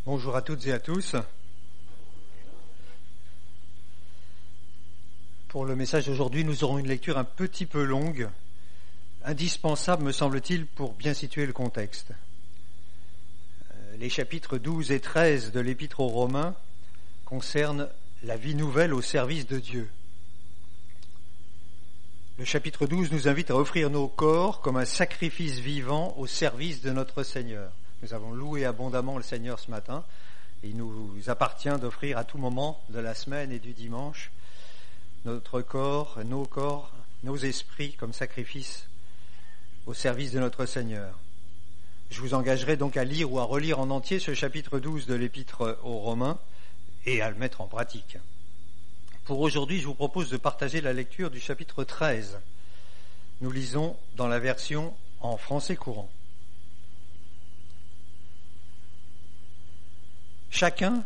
Bonjour à toutes et à tous. Pour le message d'aujourd'hui, nous aurons une lecture un petit peu longue, indispensable me semble-t-il pour bien situer le contexte. Les chapitres 12 et 13 de l'Épître aux Romains concernent la vie nouvelle au service de Dieu. Le chapitre 12 nous invite à offrir nos corps comme un sacrifice vivant au service de notre Seigneur. Nous avons loué abondamment le Seigneur ce matin. Il nous appartient d'offrir à tout moment de la semaine et du dimanche notre corps, nos esprits comme sacrifice au service de notre Seigneur. Je vous engagerai donc à lire ou à relire en entier ce chapitre 12 de l'Épître aux Romains et à le mettre en pratique. Pour aujourd'hui, je vous propose de partager la lecture du chapitre 13. Nous lisons dans la version en français courant. Chacun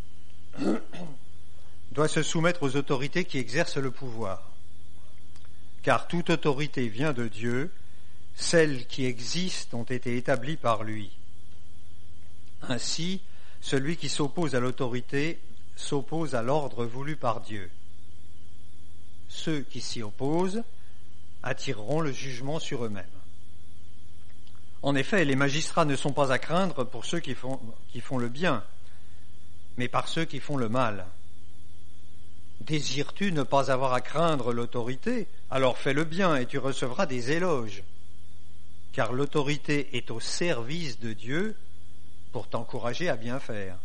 doit se soumettre aux autorités qui exercent le pouvoir, car toute autorité vient de Dieu, celles qui existent ont été établies par lui. Ainsi, celui qui s'oppose à l'autorité s'oppose à l'ordre voulu par Dieu. Ceux qui s'y opposent attireront le jugement sur eux-mêmes. En effet, les magistrats ne sont pas à craindre pour ceux qui font le bien, mais par ceux qui font le mal. Désires-tu ne pas avoir à craindre l'autorité? Alors fais le bien et tu recevras des éloges. Car l'autorité est au service de Dieu pour t'encourager à bien faire.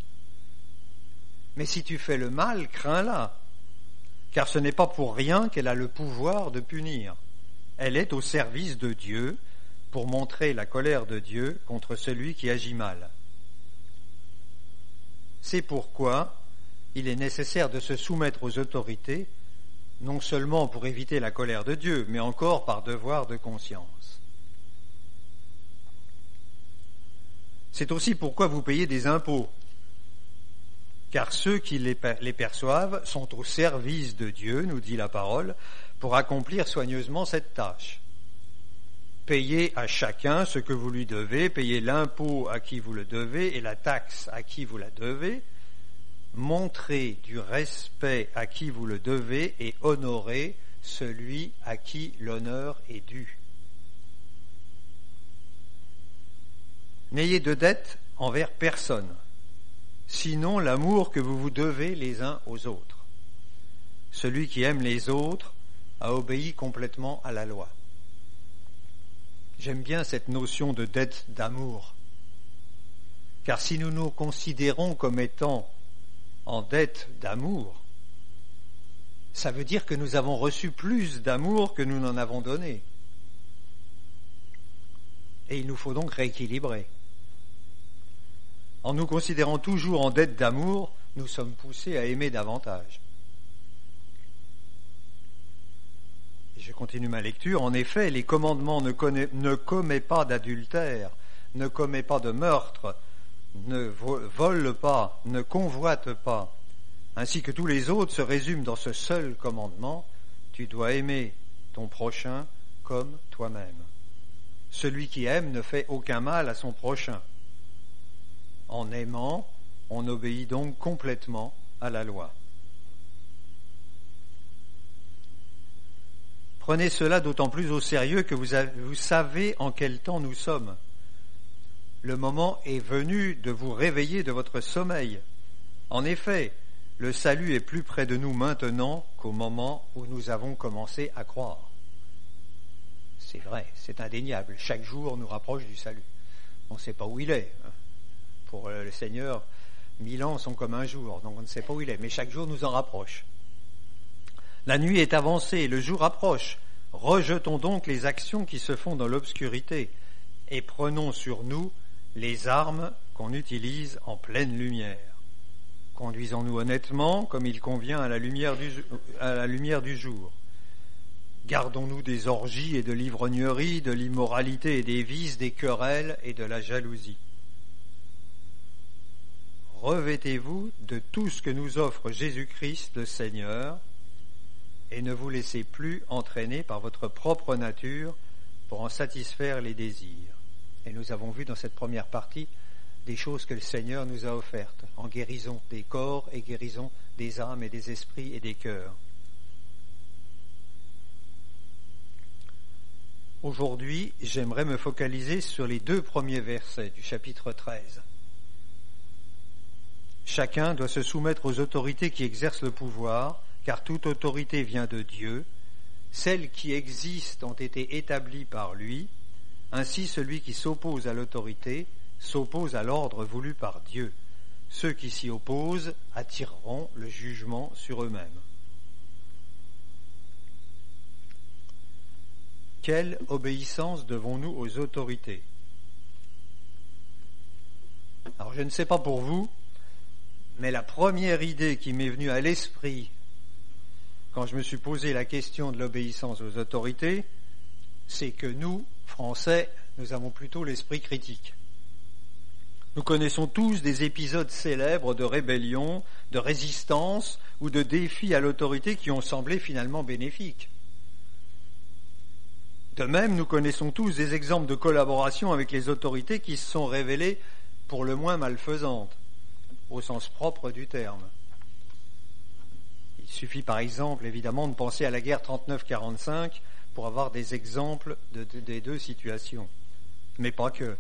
Mais si tu fais le mal, crains-la, car ce n'est pas pour rien qu'elle a le pouvoir de punir. Elle est au service de Dieu pour montrer la colère de Dieu contre celui qui agit mal. C'est pourquoi il est nécessaire de se soumettre aux autorités, non seulement pour éviter la colère de Dieu, mais encore par devoir de conscience. C'est aussi pourquoi vous payez des impôts, car ceux qui les perçoivent sont au service de Dieu, nous dit la parole, pour accomplir soigneusement cette tâche. Payez à chacun ce que vous lui devez, payez l'impôt à qui vous le devez et la taxe à qui vous la devez, montrez du respect à qui vous le devez et honorez celui à qui l'honneur est dû. N'ayez de dette envers personne, sinon l'amour que vous vous devez les uns aux autres. Celui qui aime les autres a obéi complètement à la loi. J'aime bien cette notion de dette d'amour, car si nous nous considérons comme étant en dette d'amour, ça veut dire que nous avons reçu plus d'amour que nous n'en avons donné. Et il nous faut donc rééquilibrer. En nous considérant toujours en dette d'amour, nous sommes poussés à aimer davantage. Je continue ma lecture. En effet, les commandements ne commets pas d'adultère, ne commets pas de meurtre, ne vole pas, ne convoite pas, ainsi que tous les autres se résument dans ce seul commandement: tu dois aimer ton prochain comme toi-même. Celui qui aime ne fait aucun mal à son prochain. En aimant, on obéit donc complètement à la loi. Prenez cela d'autant plus au sérieux que vous savez en quel temps nous sommes. Le moment est venu de vous réveiller de votre sommeil. En effet, le salut est plus près de nous maintenant qu'au moment où nous avons commencé à croire. C'est vrai, c'est indéniable. Chaque jour nous rapproche du salut. On ne sait pas où il est. Pour le Seigneur, 1000 ans sont comme un jour, donc on ne sait pas où il est, mais chaque jour nous en rapproche. La nuit est avancée, le jour approche. Rejetons donc les actions qui se font dans l'obscurité et prenons sur nous les armes qu'on utilise en pleine lumière. Conduisons-nous honnêtement comme il convient à la lumière du jour. Gardons-nous des orgies et de l'ivrognerie, de l'immoralité et des vices, des querelles et de la jalousie. Revêtez-vous de tout ce que nous offre Jésus-Christ le Seigneur et ne vous laissez plus entraîner par votre propre nature pour en satisfaire les désirs. Et nous avons vu dans cette première partie des choses que le Seigneur nous a offertes, en guérison des corps et guérison des âmes et des esprits et des cœurs. Aujourd'hui, j'aimerais me focaliser sur les 2 premiers versets du chapitre 13. Chacun doit se soumettre aux autorités qui exercent le pouvoir, car toute autorité vient de Dieu. Celles qui existent ont été établies par lui. Ainsi, celui qui s'oppose à l'autorité s'oppose à l'ordre voulu par Dieu. Ceux qui s'y opposent attireront le jugement sur eux-mêmes. Quelle obéissance devons-nous aux autorités? Alors, je ne sais pas pour vous, mais la première idée qui m'est venue à l'esprit quand je me suis posé la question de l'obéissance aux autorités, c'est que nous, Français, nous avons plutôt l'esprit critique. Nous connaissons tous des épisodes célèbres de rébellion, de résistance ou de défis à l'autorité qui ont semblé finalement bénéfiques. De même, nous connaissons tous des exemples de collaboration avec les autorités qui se sont révélées pour le moins malfaisantes, au sens propre du terme. Il suffit par exemple, évidemment, de penser à la guerre 39-45 pour avoir des exemples des 2 situations. Mais pas que.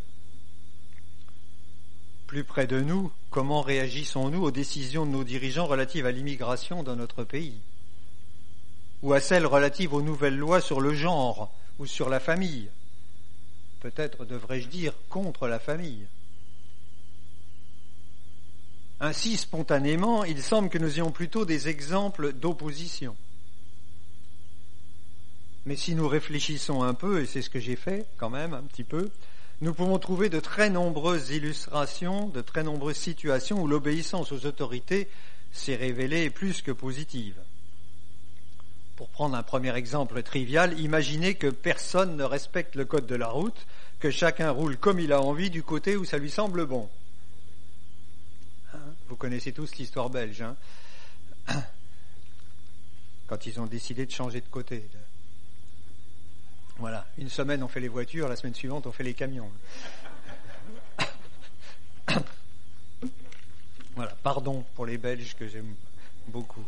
Plus près de nous, comment réagissons-nous aux décisions de nos dirigeants relatives à l'immigration dans notre pays? Ou à celles relatives aux nouvelles lois sur le genre ou sur la famille? Peut-être devrais-je dire contre la famille. Ainsi, spontanément, il semble que nous ayons plutôt des exemples d'opposition. Mais si nous réfléchissons un peu, et c'est ce que j'ai fait quand même un petit peu, nous pouvons trouver de très nombreuses illustrations, de très nombreuses situations où l'obéissance aux autorités s'est révélée plus que positive. Pour prendre un premier exemple trivial, imaginez que personne ne respecte le code de la route, que chacun roule comme il a envie du côté où ça lui semble bon. Vous connaissez tous l'histoire belge, hein, quand ils ont décidé de changer de côté. Voilà, une semaine on fait les voitures, la semaine suivante on fait les camions. Voilà, pardon pour les Belges que j'aime beaucoup.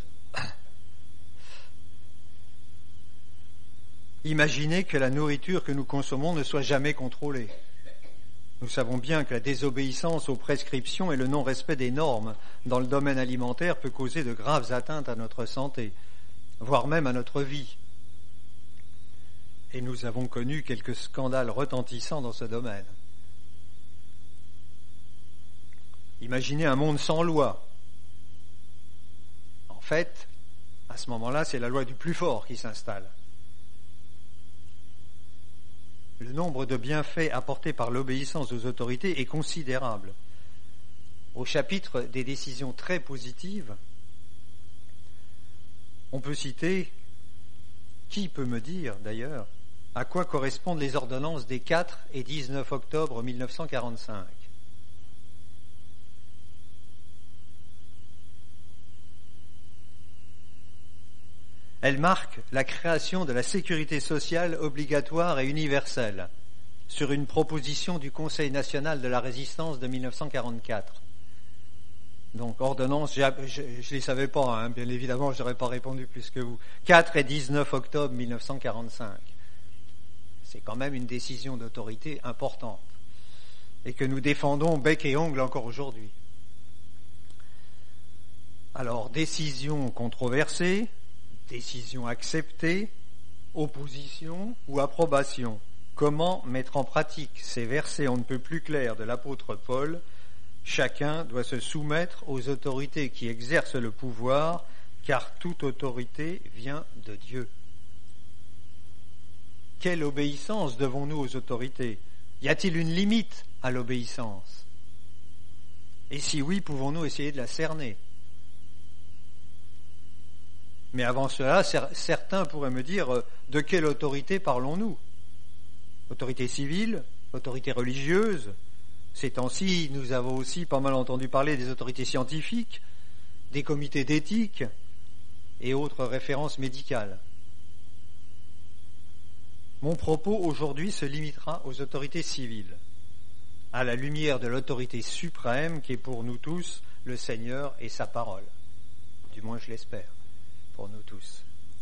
Imaginez que la nourriture que nous consommons ne soit jamais contrôlée. Nous savons bien que la désobéissance aux prescriptions et le non-respect des normes dans le domaine alimentaire peut causer de graves atteintes à notre santé, voire même à notre vie. Et nous avons connu quelques scandales retentissants dans ce domaine. Imaginez un monde sans loi. En fait, à ce moment-là, c'est la loi du plus fort qui s'installe. Le nombre de bienfaits apportés par l'obéissance aux autorités est considérable. Au chapitre des décisions très positives, on peut citer, qui peut me dire d'ailleurs, à quoi correspondent les ordonnances des 4 et 19 octobre 1945 ? Elle marque la création de la sécurité sociale obligatoire et universelle sur une proposition du Conseil national de la résistance de 1944. Donc, ordonnance, je ne les savais pas, hein, bien évidemment, je n'aurais pas répondu plus que vous. 4 et 19 octobre 1945. C'est quand même une décision d'autorité importante et que nous défendons bec et ongle encore aujourd'hui. Alors, décision controversée, décision acceptée, opposition ou approbation. Comment mettre en pratique ces versets on ne peut plus clairs de l'apôtre Paul ? Chacun doit se soumettre aux autorités qui exercent le pouvoir, car toute autorité vient de Dieu. Quelle obéissance devons-nous aux autorités ? Y a-t-il une limite à l'obéissance ? Et si oui, pouvons-nous essayer de la cerner ? Mais avant cela, certains pourraient me dire, de quelle autorité parlons-nous ? Autorité civile ? Autorité religieuse ? Ces temps-ci, nous avons aussi pas mal entendu parler des autorités scientifiques, des comités d'éthique et autres références médicales. Mon propos aujourd'hui se limitera aux autorités civiles. à la lumière de l'autorité suprême qui est pour nous tous le Seigneur et sa parole. Du moins, je l'espère, pour nous tous.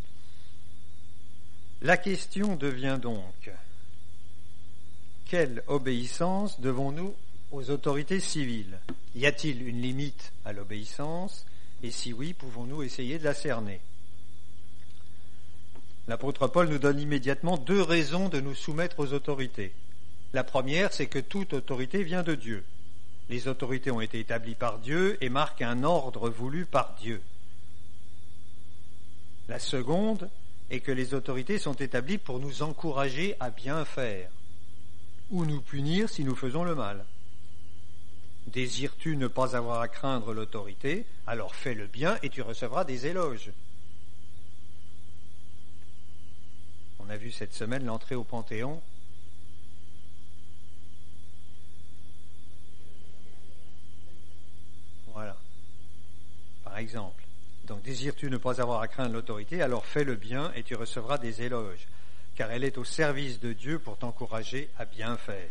La question devient donc, quelle obéissance devons-nous aux autorités civiles? Y a-t-il une limite à l'obéissance? Et si oui, pouvons-nous essayer de la cerner? L'apôtre Paul nous donne immédiatement 2 raisons de nous soumettre aux autorités. La première, c'est que toute autorité vient de Dieu. Les autorités ont été établies par Dieu et marquent un ordre voulu par Dieu. La seconde est que les autorités sont établies pour nous encourager à bien faire ou nous punir si nous faisons le mal. Désires-tu ne pas avoir à craindre l'autorité, alors fais le bien et tu recevras des éloges. On a vu cette semaine l'entrée au Panthéon. Voilà. Par exemple. Donc, désires-tu ne pas avoir à craindre l'autorité, alors fais le bien et tu recevras des éloges, car elle est au service de Dieu pour t'encourager à bien faire.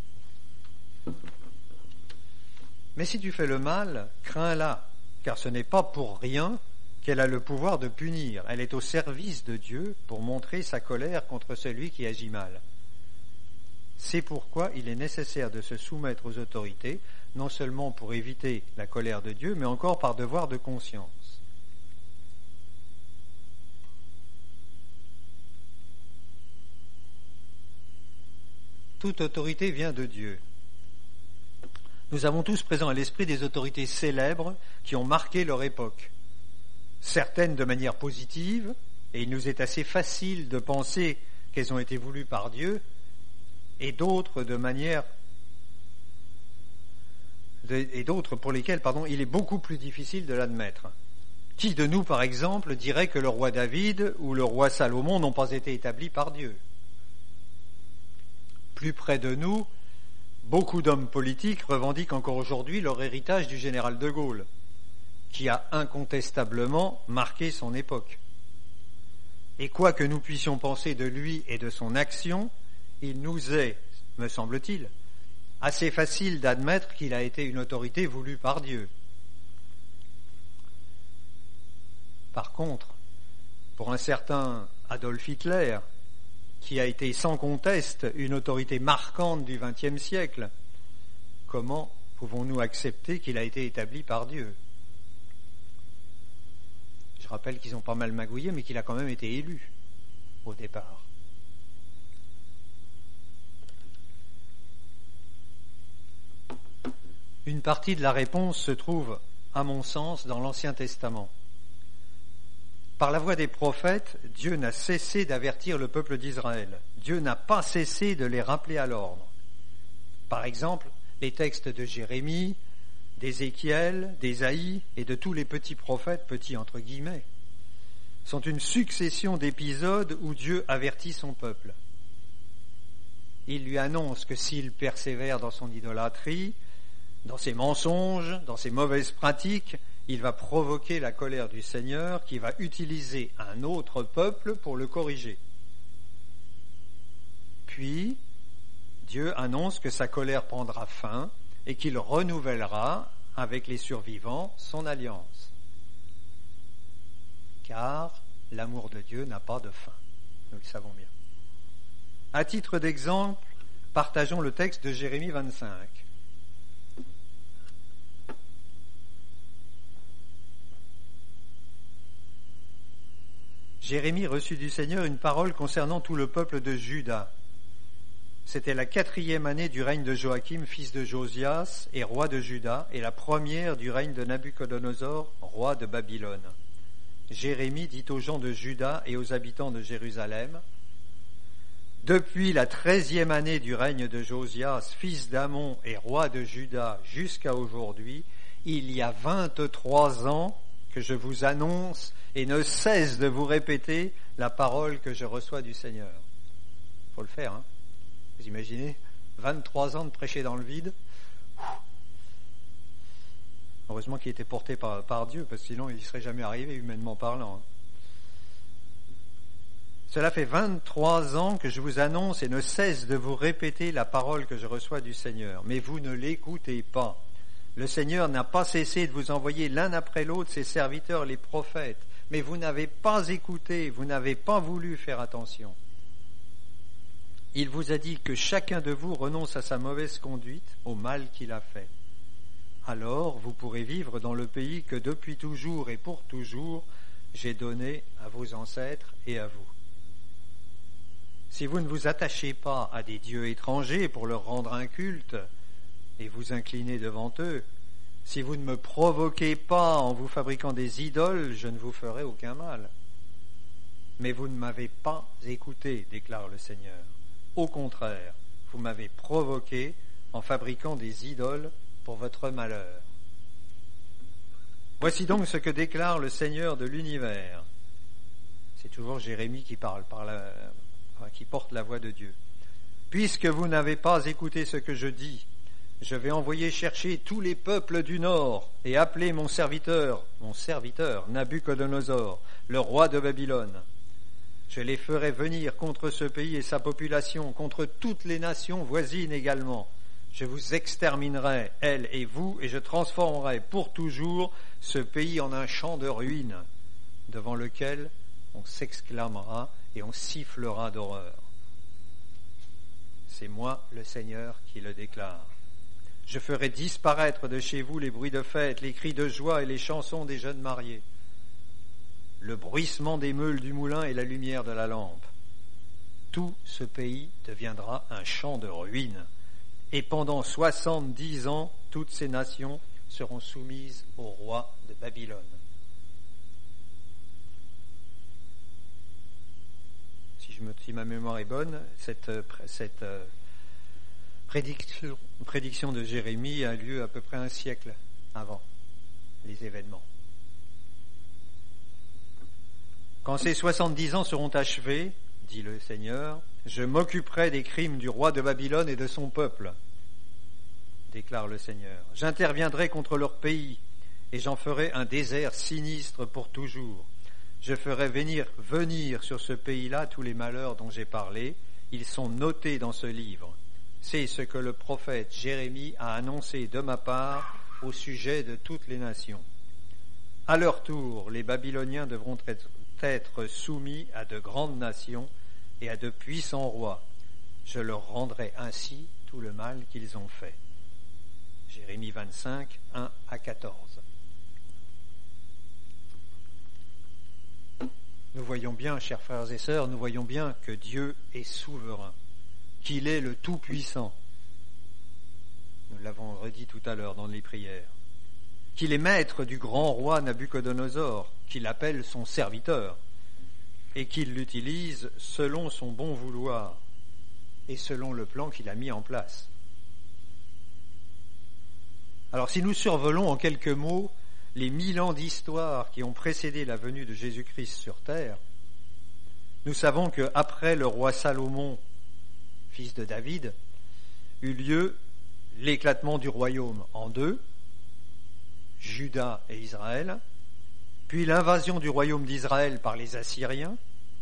Mais si tu fais le mal, crains-la, car ce n'est pas pour rien qu'elle a le pouvoir de punir. Elle est au service de Dieu pour montrer sa colère contre celui qui agit mal. C'est pourquoi il est nécessaire de se soumettre aux autorités, non seulement pour éviter la colère de Dieu, mais encore par devoir de conscience. Toute autorité vient de Dieu. Nous avons tous présent à l'esprit des autorités célèbres qui ont marqué leur époque. Certaines de manière positive, et il nous est assez facile de penser qu'elles ont été voulues par Dieu, et d'autres pour lesquelles, il est beaucoup plus difficile de l'admettre. Qui de nous, par exemple, dirait que le roi David ou le roi Salomon n'ont pas été établis par Dieu? Plus près de nous, beaucoup d'hommes politiques revendiquent encore aujourd'hui leur héritage du général de Gaulle, qui a incontestablement marqué son époque. Et quoi que nous puissions penser de lui et de son action, il nous est, me semble-t-il, assez facile d'admettre qu'il a été une autorité voulue par Dieu. Par contre, pour un certain Adolf Hitler, qui a été sans conteste une autorité marquante du XXe siècle, comment pouvons-nous accepter qu'il a été établi par Dieu? Je rappelle qu'ils ont pas mal magouillé, mais qu'il a quand même été élu au départ. Une partie de la réponse se trouve, à mon sens, dans l'Ancien Testament. Par la voix des prophètes, Dieu n'a cessé d'avertir le peuple d'Israël. Dieu n'a pas cessé de les rappeler à l'ordre. Par exemple, les textes de Jérémie, d'Ézéchiel, d'Ésaïe et de tous les petits prophètes, petits entre guillemets, sont une succession d'épisodes où Dieu avertit son peuple. Il lui annonce que s'il persévère dans son idolâtrie, dans ses mensonges, dans ses mauvaises pratiques, il va provoquer la colère du Seigneur qui va utiliser un autre peuple pour le corriger. Puis, Dieu annonce que sa colère prendra fin et qu'il renouvellera avec les survivants son alliance. Car l'amour de Dieu n'a pas de fin, nous le savons bien. À titre d'exemple, partageons le texte de Jérémie 25. Jérémie reçut du Seigneur une parole concernant tout le peuple de Juda. C'était la 4e année du règne de Joachim, fils de Josias, et roi de Juda, et la première du règne de Nabuchodonosor, roi de Babylone. Jérémie dit aux gens de Juda et aux habitants de Jérusalem: depuis la 13e année du règne de Josias, fils d'Amon et roi de Juda, jusqu'à aujourd'hui, il y a 23 ans que je vous annonce et ne cesse de vous répéter la parole que je reçois du Seigneur. Il faut le faire, hein. Vous imaginez 23 ans de prêcher dans le vide. Heureusement qu'il était porté par Dieu, parce que sinon il ne serait jamais arrivé, humainement parlant. Cela fait 23 ans que je vous annonce et ne cesse de vous répéter la parole que je reçois du Seigneur. Mais vous ne l'écoutez pas. Le Seigneur n'a pas cessé de vous envoyer l'un après l'autre ses serviteurs, les prophètes. Mais vous n'avez pas écouté, vous n'avez pas voulu faire attention. Il vous a dit que chacun de vous renonce à sa mauvaise conduite, au mal qu'il a fait. Alors vous pourrez vivre dans le pays que depuis toujours et pour toujours j'ai donné à vos ancêtres et à vous. Si vous ne vous attachez pas à des dieux étrangers pour leur rendre un culte et vous inclinez devant eux, si vous ne me provoquez pas en vous fabriquant des idoles, je ne vous ferai aucun mal. Mais vous ne m'avez pas écouté, déclare le Seigneur. Au contraire, vous m'avez provoqué en fabriquant des idoles pour votre malheur. Voici donc ce que déclare le Seigneur de l'univers. C'est toujours Jérémie qui parle, qui porte la voix de Dieu. Puisque vous n'avez pas écouté ce que je dis, je vais envoyer chercher tous les peuples du Nord et appeler mon serviteur Nabuchodonosor, le roi de Babylone. Je les ferai venir contre ce pays et sa population, contre toutes les nations voisines également. Je vous exterminerai, elles et vous, et je transformerai pour toujours ce pays en un champ de ruines, devant lequel on s'exclamera et on sifflera d'horreur. C'est moi, le Seigneur, qui le déclare. Je ferai disparaître de chez vous les bruits de fête, les cris de joie et les chansons des jeunes mariés, le bruissement des meules du moulin et la lumière de la lampe. Tout ce pays deviendra un champ de ruines. Et pendant 70 ans, toutes ces nations seront soumises au roi de Babylone. Si ma mémoire est bonne, cette prédiction de Jérémie a lieu à peu près un siècle avant les événements. Quand ces 70 ans seront achevés, dit le Seigneur, je m'occuperai des crimes du roi de Babylone et de son peuple, déclare le Seigneur. J'interviendrai contre leur pays et j'en ferai un désert sinistre pour toujours. Je ferai venir sur ce pays-là tous les malheurs dont j'ai parlé. Ils sont notés dans ce livre. C'est ce que le prophète Jérémie a annoncé de ma part au sujet de toutes les nations. À leur tour, les Babyloniens devront être soumis à de grandes nations et à de puissants rois. Je leur rendrai ainsi tout le mal qu'ils ont fait. Jérémie 25, 1 à 14. Nous voyons bien, chers frères et sœurs, nous voyons bien que Dieu est souverain, qu'il est le Tout-Puissant. Nous l'avons redit tout à l'heure dans les prières. Qu'il est maître du grand roi Nabuchodonosor, qu'il appelle son serviteur, et qu'il l'utilise selon son bon vouloir et selon le plan qu'il a mis en place. Alors si nous survolons en quelques mots les 1000 ans d'histoire qui ont précédé la venue de Jésus-Christ sur terre, nous savons qu'après le roi Salomon, fils de David, eut lieu l'éclatement du royaume en deux, Juda et Israël, puis l'invasion du royaume d'Israël par les Assyriens,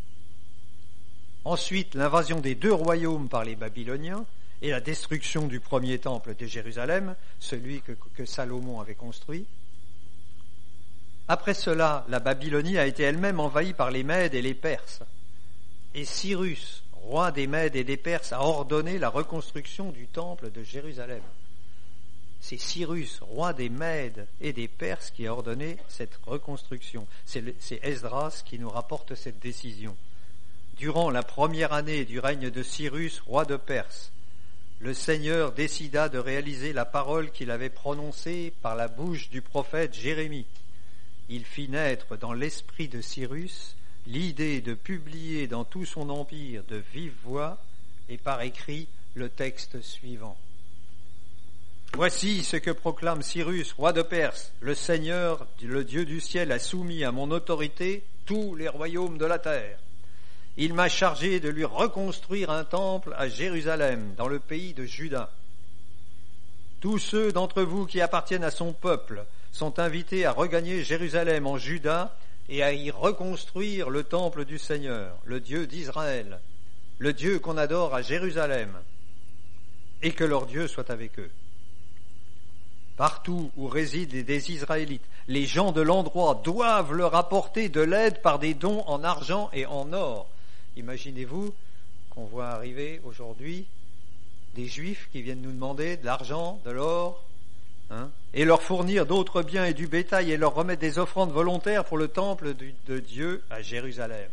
ensuite l'invasion des deux royaumes par les Babyloniens et la destruction du premier temple de Jérusalem, celui que Salomon avait construit. Après cela, la Babylonie a été elle-même envahie par les Mèdes et les Perses. Et Cyrus, roi des Mèdes et des Perses, a ordonné la reconstruction du temple de Jérusalem. C'est Cyrus, roi des Mèdes et des Perses, qui a ordonné cette reconstruction. C'est Esdras qui nous rapporte cette décision. Durant la première année du règne de Cyrus, roi de Perse, le Seigneur décida de réaliser la parole qu'il avait prononcée par la bouche du prophète Jérémie. Il fit naître dans l'esprit de Cyrus l'idée de publier dans tout son empire de vive voix et par écrit le texte suivant. Voici ce que proclame Cyrus, roi de Perse. Le Seigneur, le Dieu du ciel, a soumis à mon autorité tous les royaumes de la terre. Il m'a chargé de lui reconstruire un temple à Jérusalem, dans le pays de Juda. Tous ceux d'entre vous qui appartiennent à son peuple sont invités à regagner Jérusalem en Juda et à y reconstruire le temple du Seigneur, le Dieu d'Israël, le Dieu qu'on adore à Jérusalem, et que leur Dieu soit avec eux. Partout où résident des Israélites, les gens de l'endroit doivent leur apporter de l'aide par des dons en argent et en or. Imaginez-vous qu'on voit arriver aujourd'hui des Juifs qui viennent nous demander de l'argent, de l'or, et leur fournir d'autres biens et du bétail et leur remettre des offrandes volontaires pour le temple de Dieu à Jérusalem.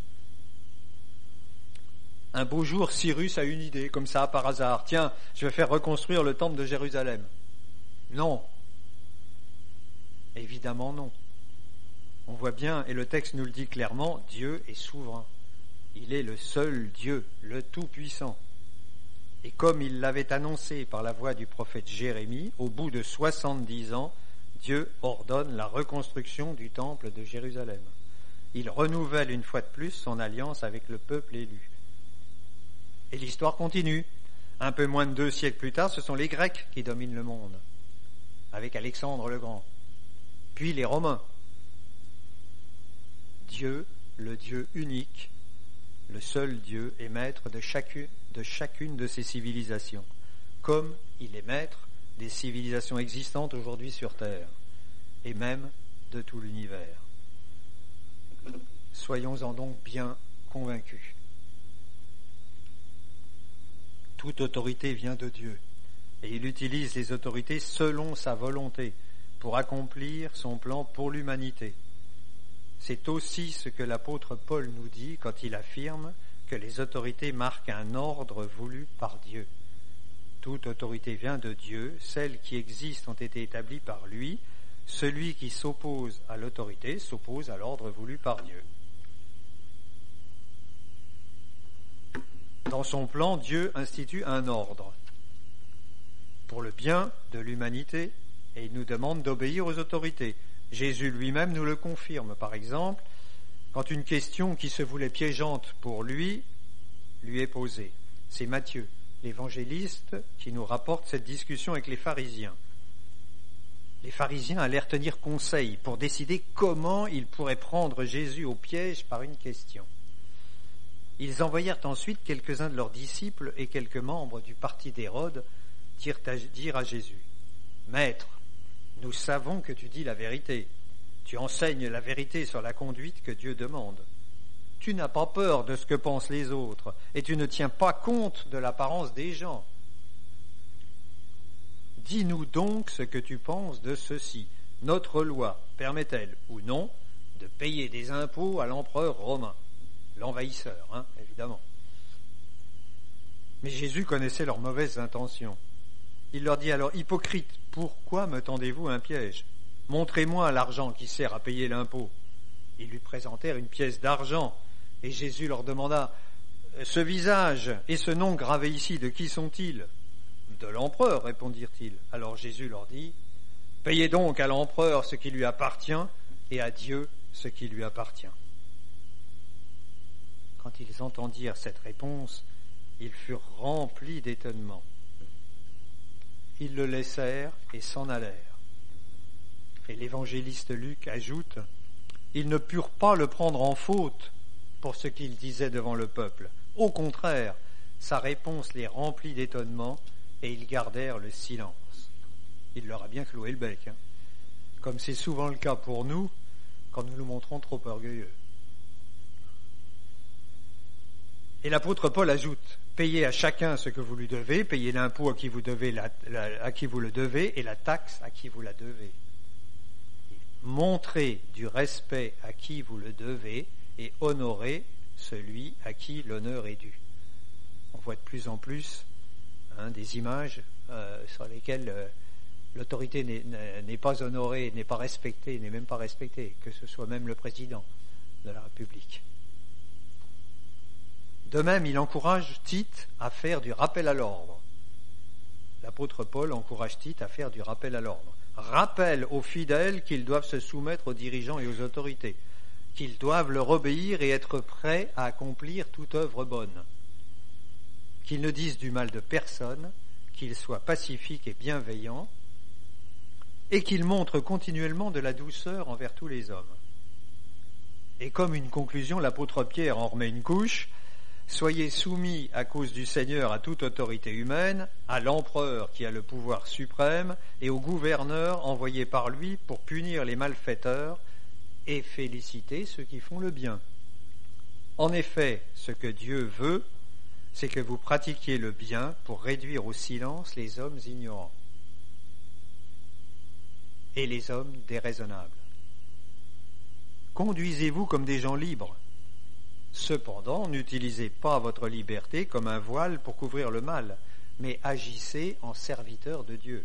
Un beau jour, Cyrus a une idée, comme ça, par hasard. Tiens, je vais faire reconstruire le temple de Jérusalem. Non. Évidemment non. On voit bien, et le texte nous le dit clairement, Dieu est souverain. Il est le seul Dieu, le Tout-Puissant. Et comme il l'avait annoncé par la voix du prophète Jérémie, au bout de 70 ans, Dieu ordonne la reconstruction du temple de Jérusalem. Il renouvelle une fois de plus son alliance avec le peuple élu. Et l'histoire continue. Un peu moins de 2 siècles plus tard, ce sont les Grecs qui dominent le monde, avec Alexandre le Grand, puis les Romains. Dieu, le Dieu unique, le seul Dieu, est maître de chacune de ces civilisations, comme il est maître des civilisations existantes aujourd'hui sur Terre, et même de tout l'univers. Soyons-en donc bien convaincus. Toute autorité vient de Dieu, et il utilise les autorités selon sa volonté pour accomplir son plan pour l'humanité. C'est aussi ce que l'apôtre Paul nous dit quand il affirme que les autorités marquent un ordre voulu par Dieu. Toute autorité vient de Dieu, celles qui existent ont été établies par lui. Celui qui s'oppose à l'autorité s'oppose à l'ordre voulu par Dieu. Dans son plan, Dieu institue un ordre pour le bien de l'humanité et il nous demande d'obéir aux autorités. Jésus lui-même nous le confirme. Par exemple, quand une question qui se voulait piégeante pour lui est posée. C'est Matthieu, l'évangéliste, qui nous rapporte cette discussion avec les pharisiens. Les pharisiens allèrent tenir conseil pour décider comment ils pourraient prendre Jésus au piège par une question. Ils envoyèrent ensuite quelques-uns de leurs disciples et quelques membres du parti d'Hérode dire à Jésus : « Maître, nous savons que tu dis la vérité. Tu enseignes la vérité sur la conduite que Dieu demande. Tu n'as pas peur de ce que pensent les autres et tu ne tiens pas compte de l'apparence des gens. Dis-nous donc ce que tu penses de ceci. Notre loi permet-elle ou non de payer des impôts à l'empereur romain ?» L'envahisseur, évidemment. Mais Jésus connaissait leurs mauvaises intentions. Il leur dit alors : « Hypocrite, pourquoi me tendez-vous un piège ? Montrez-moi l'argent qui sert à payer l'impôt. » Ils lui présentèrent une pièce d'argent, et Jésus leur demanda : « Ce visage et ce nom gravés ici, de qui sont-ils ? » ?»« De l'empereur, répondirent-ils. Alors Jésus leur dit : « Payez donc à l'empereur ce qui lui appartient, et à Dieu ce qui lui appartient. » Quand ils entendirent cette réponse, ils furent remplis d'étonnement. Ils le laissèrent et s'en allèrent. Et l'évangéliste Luc ajoute : ils ne purent pas le prendre en faute pour ce qu'il disait devant le peuple. Au contraire, sa réponse les remplit d'étonnement et ils gardèrent le silence. Il leur a bien cloué le bec, comme c'est souvent le cas pour nous quand nous nous montrons trop orgueilleux. Et l'apôtre Paul ajoute : payez à chacun ce que vous lui devez, payez l'impôt à qui vous devez, à qui vous le devez, et la taxe à qui vous la devez. Montrez du respect à qui vous le devez et honorez celui à qui l'honneur est dû. On voit de plus en plus des images sur lesquelles l'autorité n'est pas honorée, n'est pas respectée, n'est même pas respectée, que ce soit même le président de la République. De même, il encourage Tite à faire du rappel à l'ordre. L'apôtre Paul encourage Tite à faire du rappel à l'ordre. Rappelle aux fidèles qu'ils doivent se soumettre aux dirigeants et aux autorités, qu'ils doivent leur obéir et être prêts à accomplir toute œuvre bonne, qu'ils ne disent du mal de personne, qu'ils soient pacifiques et bienveillants, et qu'ils montrent continuellement de la douceur envers tous les hommes. Et comme une conclusion, l'apôtre Pierre en remet une couche. Soyez soumis à cause du Seigneur à toute autorité humaine, à l'empereur qui a le pouvoir suprême et au gouverneur envoyé par lui pour punir les malfaiteurs et féliciter ceux qui font le bien. En effet, ce que Dieu veut, c'est que vous pratiquiez le bien pour réduire au silence les hommes ignorants et les hommes déraisonnables. Conduisez-vous comme des gens libres. Cependant, n'utilisez pas votre liberté comme un voile pour couvrir le mal, mais agissez en serviteurs de Dieu.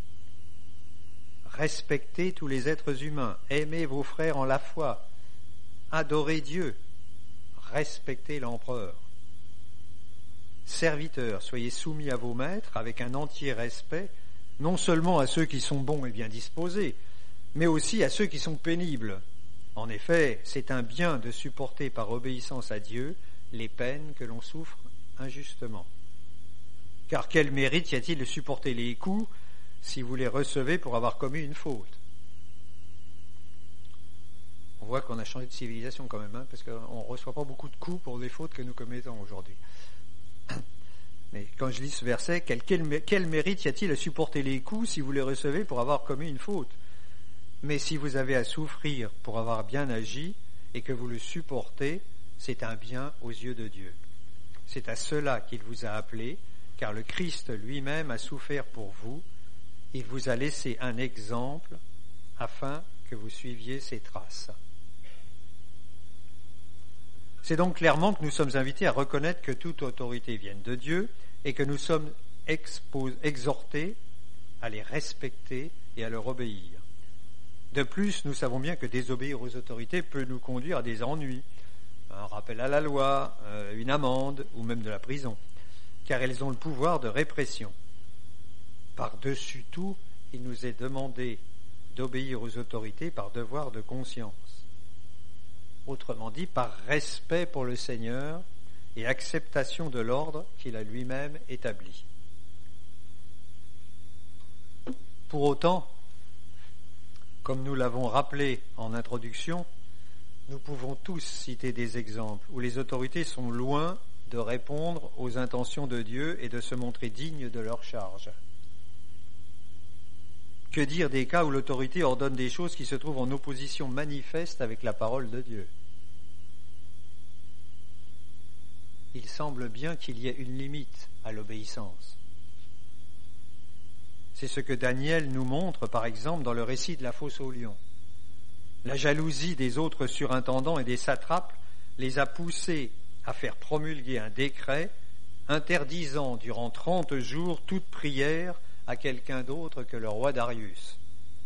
Respectez tous les êtres humains, aimez vos frères en la foi, adorez Dieu, respectez l'empereur. Serviteurs, soyez soumis à vos maîtres avec un entier respect, non seulement à ceux qui sont bons et bien disposés, mais aussi à ceux qui sont pénibles. En effet, c'est un bien de supporter par obéissance à Dieu les peines que l'on souffre injustement. Car quel mérite y a-t-il de supporter les coups si vous les recevez pour avoir commis une faute? On voit qu'on a changé de civilisation quand même, parce qu'on ne reçoit pas beaucoup de coups pour les fautes que nous commettons aujourd'hui. Mais quand je lis ce verset, quel mérite y a-t-il à supporter les coups si vous les recevez pour avoir commis une faute? Mais si vous avez à souffrir pour avoir bien agi et que vous le supportez, c'est un bien aux yeux de Dieu. C'est à cela qu'il vous a appelé, car le Christ lui-même a souffert pour vous. Il vous a laissé un exemple afin que vous suiviez ses traces. C'est donc clairement que nous sommes invités à reconnaître que toute autorité vient de Dieu et que nous sommes exhortés à les respecter et à leur obéir. De plus, nous savons bien que désobéir aux autorités peut nous conduire à des ennuis, un rappel à la loi, une amende ou même de la prison, car elles ont le pouvoir de répression. Par-dessus tout, il nous est demandé d'obéir aux autorités par devoir de conscience. Autrement dit, par respect pour le Seigneur et acceptation de l'ordre qu'il a lui-même établi. Pour autant, comme nous l'avons rappelé en introduction, nous pouvons tous citer des exemples où les autorités sont loin de répondre aux intentions de Dieu et de se montrer dignes de leur charge. Que dire des cas où l'autorité ordonne des choses qui se trouvent en opposition manifeste avec la parole de Dieu? Il semble bien qu'il y ait une limite à l'obéissance. C'est ce que Daniel nous montre, par exemple, dans le récit de la fosse aux lions. La jalousie des autres surintendants et des satrapes les a poussés à faire promulguer un décret interdisant durant 30 jours toute prière à quelqu'un d'autre que le roi Darius.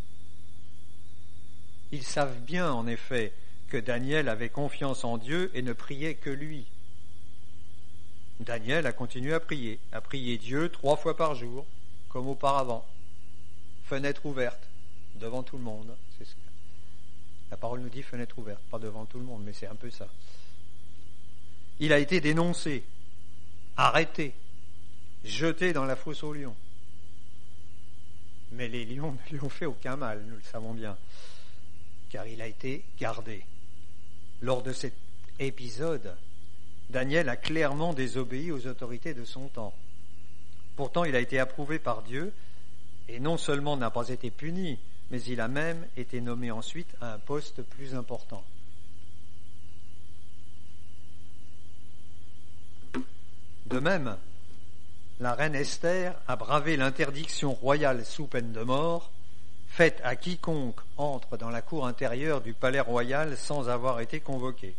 Ils savent bien, en effet, que Daniel avait confiance en Dieu et ne priait que lui. Daniel a continué à prier Dieu 3 fois par jour, comme auparavant, fenêtre ouverte, devant tout le monde. C'est ce que la parole nous dit, fenêtre ouverte, pas devant tout le monde, mais c'est un peu ça. Il a été dénoncé, arrêté, jeté dans la fosse aux lions. Mais les lions ne lui ont fait aucun mal, nous le savons bien, car il a été gardé. Lors de cet épisode, Daniel a clairement désobéi aux autorités de son temps. Pourtant, il a été approuvé par Dieu et non seulement n'a pas été puni, mais il a même été nommé ensuite à un poste plus important. De même, la reine Esther a bravé l'interdiction royale sous peine de mort, faite à quiconque entre dans la cour intérieure du palais royal sans avoir été convoqué.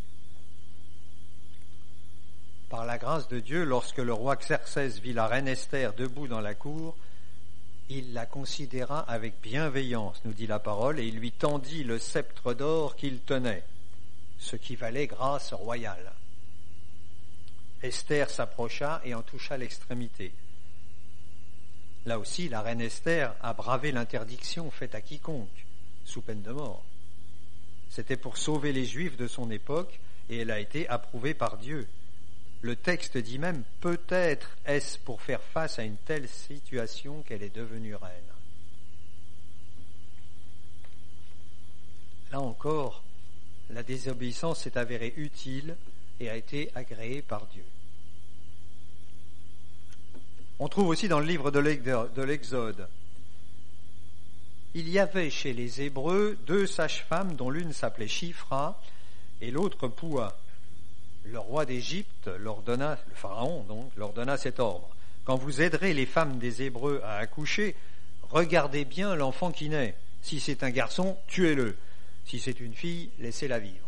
Par la grâce de Dieu, lorsque le roi Xerxès vit la reine Esther debout dans la cour, il la considéra avec bienveillance, nous dit la parole, et il lui tendit le sceptre d'or qu'il tenait, ce qui valait grâce royale. Esther s'approcha et en toucha l'extrémité. Là aussi, la reine Esther a bravé l'interdiction faite à quiconque, sous peine de mort. C'était pour sauver les Juifs de son époque, et elle a été approuvée par Dieu. Le texte dit même, peut-être est-ce pour faire face à une telle situation qu'elle est devenue reine. Là encore, la désobéissance s'est avérée utile et a été agréée par Dieu. On trouve aussi dans le livre de l'Exode, il y avait chez les Hébreux 2 sages-femmes dont l'une s'appelait Shifra et l'autre Poua. Le roi d'Égypte le pharaon donc, leur donna cet ordre. Quand vous aiderez les femmes des Hébreux à accoucher, regardez bien l'enfant qui naît. Si c'est un garçon, tuez-le. Si c'est une fille, laissez-la vivre.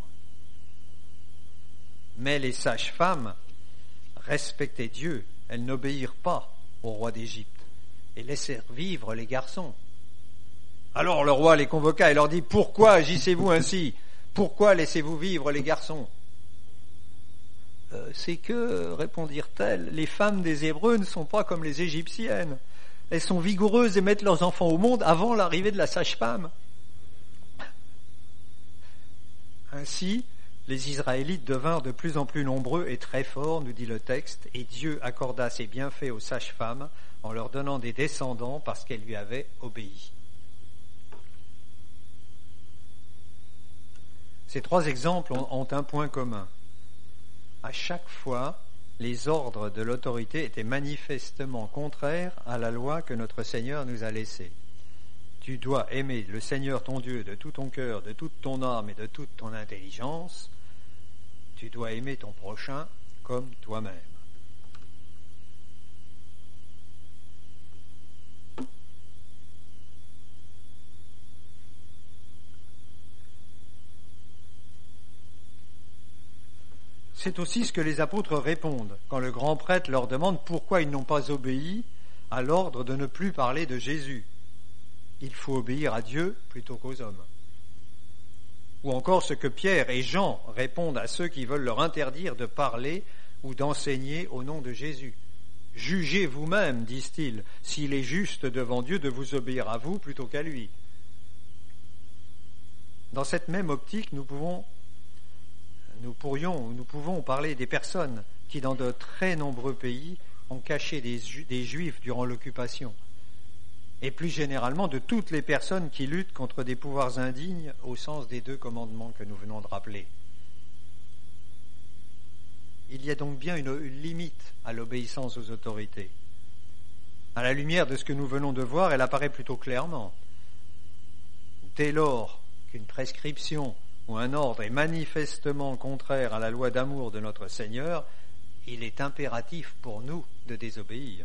Mais les sages-femmes respectaient Dieu. Elles n'obéirent pas au roi d'Égypte et laissèrent vivre les garçons. Alors le roi les convoqua et leur dit « Pourquoi agissez-vous ainsi ? Pourquoi laissez-vous vivre les garçons ?» C'est que, répondirent-elles, les femmes des Hébreux ne sont pas comme les Égyptiennes. Elles sont vigoureuses et mettent leurs enfants au monde avant l'arrivée de la sage-femme. Ainsi, les Israélites devinrent de plus en plus nombreux et très forts, nous dit le texte, et Dieu accorda ses bienfaits aux sages-femmes en leur donnant des descendants parce qu'elles lui avaient obéi. Ces 3 exemples ont un point commun. À chaque fois, les ordres de l'autorité étaient manifestement contraires à la loi que notre Seigneur nous a laissée. Tu dois aimer le Seigneur ton Dieu de tout ton cœur, de toute ton âme et de toute ton intelligence. Tu dois aimer ton prochain comme toi-même. C'est aussi ce que les apôtres répondent quand le grand prêtre leur demande pourquoi ils n'ont pas obéi à l'ordre de ne plus parler de Jésus. Il faut obéir à Dieu plutôt qu'aux hommes. Ou encore ce que Pierre et Jean répondent à ceux qui veulent leur interdire de parler ou d'enseigner au nom de Jésus. Jugez vous-même, disent-ils, s'il est juste devant Dieu de vous obéir à vous plutôt qu'à lui. Dans cette même optique, nous pouvons parler des personnes qui, dans de très nombreux pays, ont caché des Juifs durant l'occupation, et plus généralement de toutes les personnes qui luttent contre des pouvoirs indignes au sens des 2 commandements que nous venons de rappeler. Il y a donc bien une limite à l'obéissance aux autorités. À la lumière de ce que nous venons de voir, elle apparaît plutôt clairement. Dès lors qu'une prescription ou un ordre est manifestement contraire à la loi d'amour de notre Seigneur, il est impératif pour nous de désobéir.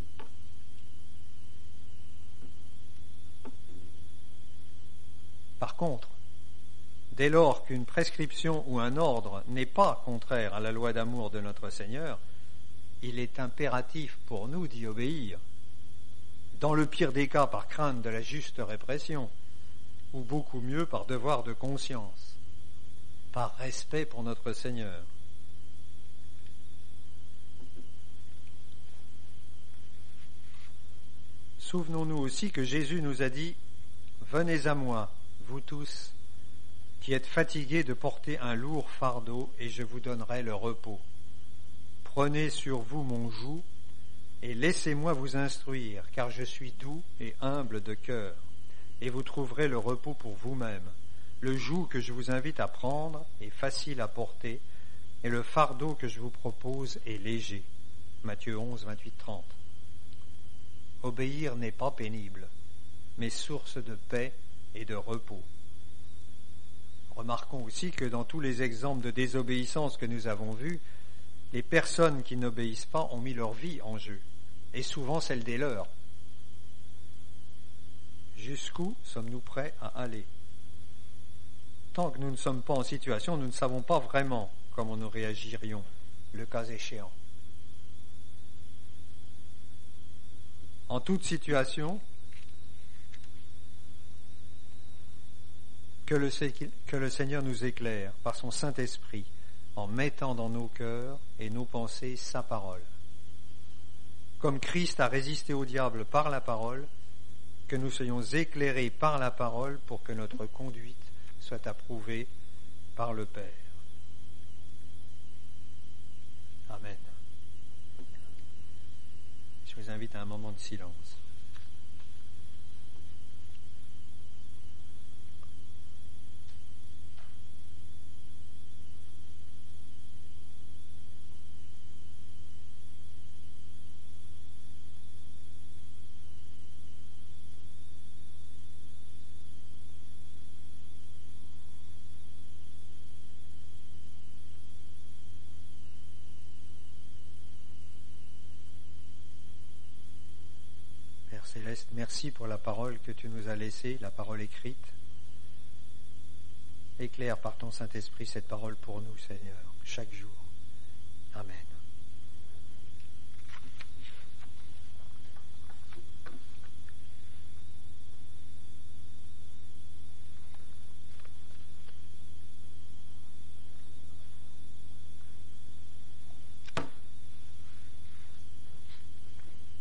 Par contre, dès lors qu'une prescription ou un ordre n'est pas contraire à la loi d'amour de notre Seigneur, il est impératif pour nous d'y obéir. Dans le pire des cas, par crainte de la juste répression, ou beaucoup mieux par devoir de conscience, par respect pour notre Seigneur. Souvenons-nous aussi que Jésus nous a dit « Venez à moi, vous tous, qui êtes fatigués de porter un lourd fardeau, et je vous donnerai le repos. Prenez sur vous mon joug, et laissez-moi vous instruire, car je suis doux et humble de cœur, et vous trouverez le repos pour vous-même. Le joug que je vous invite à prendre est facile à porter, et le fardeau que je vous propose est léger. » Matthieu 11, 28-30. Obéir n'est pas pénible, mais source de paix et de repos. Remarquons aussi que dans tous les exemples de désobéissance que nous avons vus, les personnes qui n'obéissent pas ont mis leur vie en jeu, et souvent celle des leurs. Jusqu'où sommes-nous prêts à aller ? Tant que nous ne sommes pas en situation, nous ne savons pas vraiment comment nous réagirions, le cas échéant. En toute situation, que le Seigneur nous éclaire par son Saint-Esprit en mettant dans nos cœurs et nos pensées sa parole. Comme Christ a résisté au diable par la parole, que nous soyons éclairés par la parole pour que notre conduite soit approuvée par le Père. Amen. Je vous invite à un moment de silence. céleste, merci pour la parole que tu nous as laissée, la parole écrite. Éclaire par ton Saint-Esprit cette parole pour nous, Seigneur, chaque jour.